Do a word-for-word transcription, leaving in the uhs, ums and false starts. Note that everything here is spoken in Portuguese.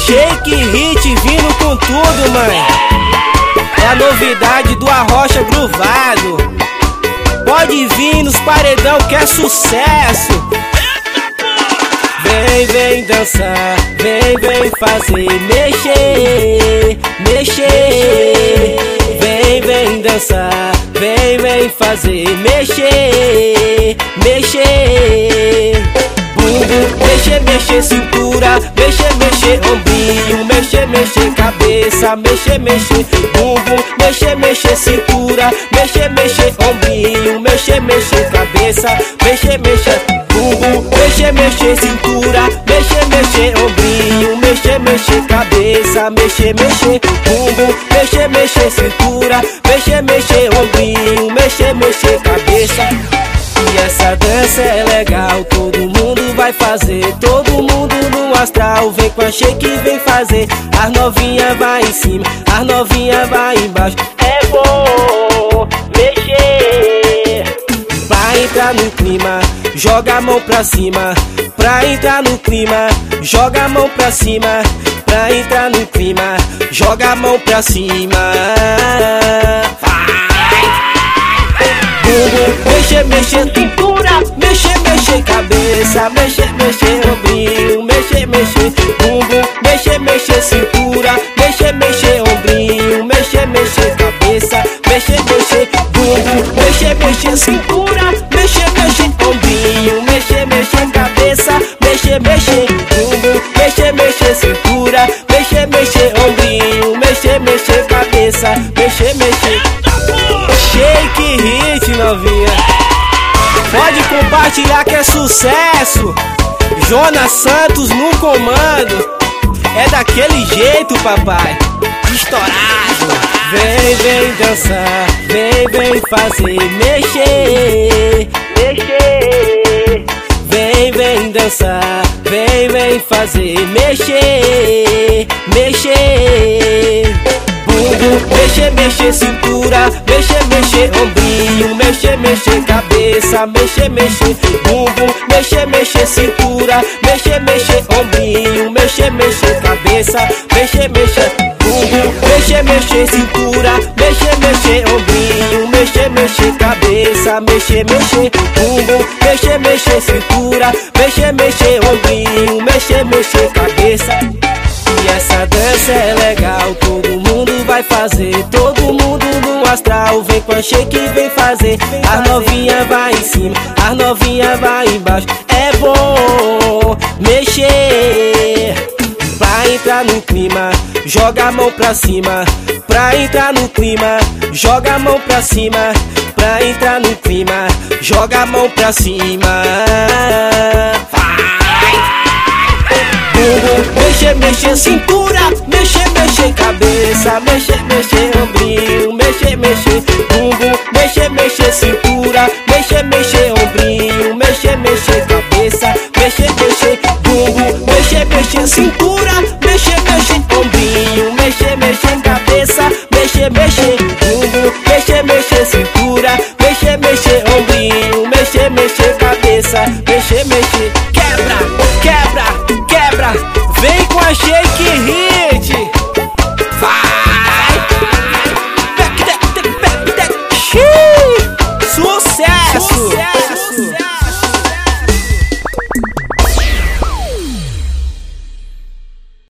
Shake Hit vindo com tudo, mãe. É a novidade do Arrocha Gruvado. Pode vir nos paredão que é sucesso. Vem, vem dançar, vem, vem fazer, mexer, mexer. Vem, vem dançar, vem, vem fazer, mexer, mexer. Bumbum, mexer, mexer cintura, mexer, mexer ombrinho, mexer, mexer cabeça, mexer, mexer bumbum, mexer, mexer cintura, mexer, mexer ombrinho, mexer, mexer cabeça, mexer, mexer bumbum, mexer, mexer cintura, mexer, mexer ombrinho, mexer, mexer cabeça, mexer, mexer bumbum, mexer, mexer cintura, mexer, mexer ombrinho, mexer, mexer cabeça. E essa dança é legal, todo mundo vai fazer, todo mundo no astral, vem com a shake, vem fazer. As novinha vai em cima, as novinha vai embaixo. É bom mexer. Pra entrar no clima, joga a mão pra cima. Pra entrar no clima, joga a mão pra cima. Pra entrar no clima, joga a mão pra cima. Mexer, mexer cintura, mexer, mexer cabeça, mexer, mexer ombrinho, mexer, mexer bumbum, mexer, mexer cintura, mexer, mexer ombrinho, mexer, mexer cabeça, mexer, mexer bumbum, mexer, mexer cintura, mexer, mexer ombrinho, mexer, mexer cabeça, mexer, mexer bumbum, mexer, mexer cintura, mexer, mexer ombrinho, mexer, mexer cabeça, mexer, mexer. Shake Hit, novinha. Pode compartilhar que é sucesso. Jonas Santos no comando. É daquele jeito, papai. Estourado. Vem, vem dançar, vem, vem fazer, mexer, mexer. Vem, vem dançar, vem, vem fazer, mexer, mexer. Mexer, mexer cintura, mexer, mexer ombrinho, mexer, mexer cabeça, mexer, mexer bumbum, mexer, mexer cintura, mexer, mexer ombrinho, mexer, mexer cabeça, mexer, mexer bumbum, mexer, mexer cintura, mexer, mexer ombrinho, mexer, mexer cabeça, mexer, mexer bumbum, mexer, mexer cintura, mexer, mexer ombrinho, mexer, mexer cabeça. E essa dança é legal, todo mundo vai fazer, todo mundo no astral, vem com a shake, vem fazer. As novinha vai em cima, as novinha vai embaixo. É bom mexer. Pra entrar no clima, joga a mão pra cima. Pra entrar no clima, joga a mão pra cima. Pra entrar no clima, joga a mão pra cima. Mexer, mexer cintura, mexer, mexer cabeça, mexer, mexer ombrinho, mexer, mexer bumbum, mexer, mexer cintura, mexer, mexer ombrinho, mexer, mexer cabeça, mexer, mexer bumbum, mexer, mexer cintura, mexer, mexer ombrinho, mexer, mexer cabeça, mexer, mexer bumbum, mexer, mexer cintura, mexer, mexer ombrinho, mexer, mexer cabeça, mexer, mexer.